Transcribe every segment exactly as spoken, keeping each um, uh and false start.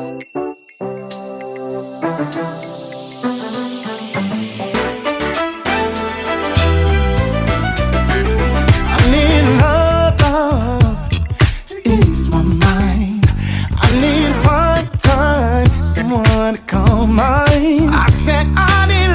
Someone to call mine. I said I need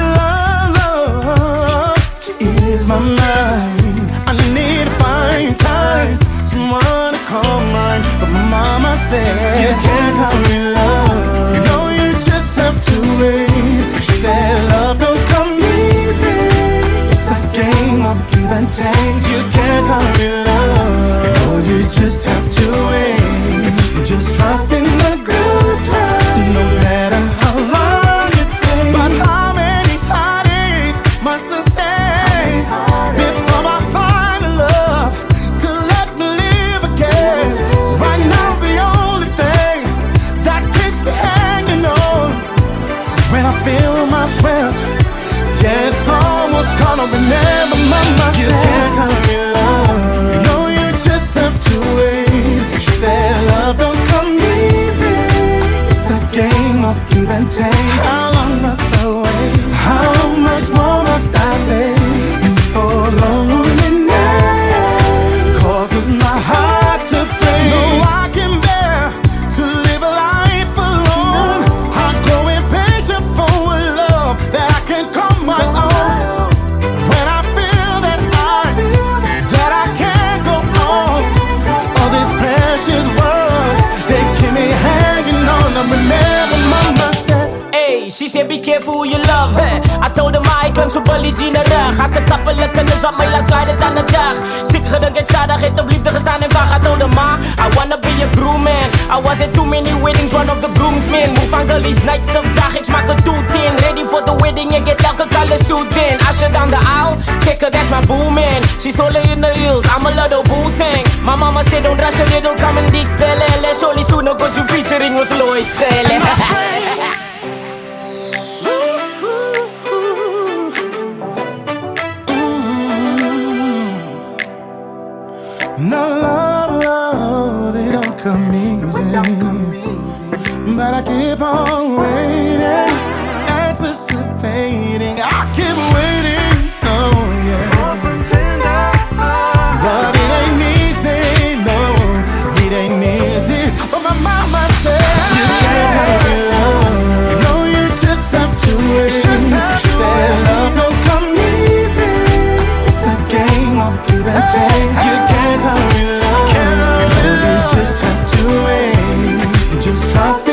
love to ease my mind. I need to find time, someone to call mine. But my mama said you can't tell me love. You know you just have to wait. She said love don't come easy. It's a game of give and take. You can't tell me love. You know you just have to wait. Just trust in the good times. No matter how long it takes. But how many heartaches must I stay before I find a love to let me live again? Right now the only thing that keeps me hanging on, when I feel my sweat, yeah, it's almost gone over. Never mama said you can't tell me love. You know you just have to wait. She said love don't come easy. It's a game of give and take. How long must I wait? How much more must I take before loneliness causes my heart to break? No, I can bear to live a life alone. I grow impatient for a love that I can call my own. When I feel that I, that I can't go on, all these precious words, they keep me hanging on. I remember mama said, hey, she said be careful who you love. Hey, I told her maar ik ben zo ballie na rug. Als ze kappelijk kunnen zat mij laat sliden aan de dag. Zeker dat ik zaterdag heeft op liefde gestaan en vaak. I told her ma, I wanna be a groom man. I was at too many weddings, one of the groomsmen. Move van gullies, nights of dag, ik smaak het doet in. Ready for the wedding, ik get elke color suit in. Usher down the aisle, check her, that's my boo man. She's taller in the heels, I'm a little boo thing. My mama said don't rush a little, come and dick tell her. Let's only sooner cause you featuring with Lloyd Taylor. no love, love, they don't come easy. But I keep on waiting, anticipating. I keep waiting, oh yeah, for some tender love. But it ain't easy, no, it ain't easy. But my mama said you can't have me love. You know you just have to wait. She said love don't come easy. It's a game of give and take. You can't tell me love. You know you just have to wait. Just trust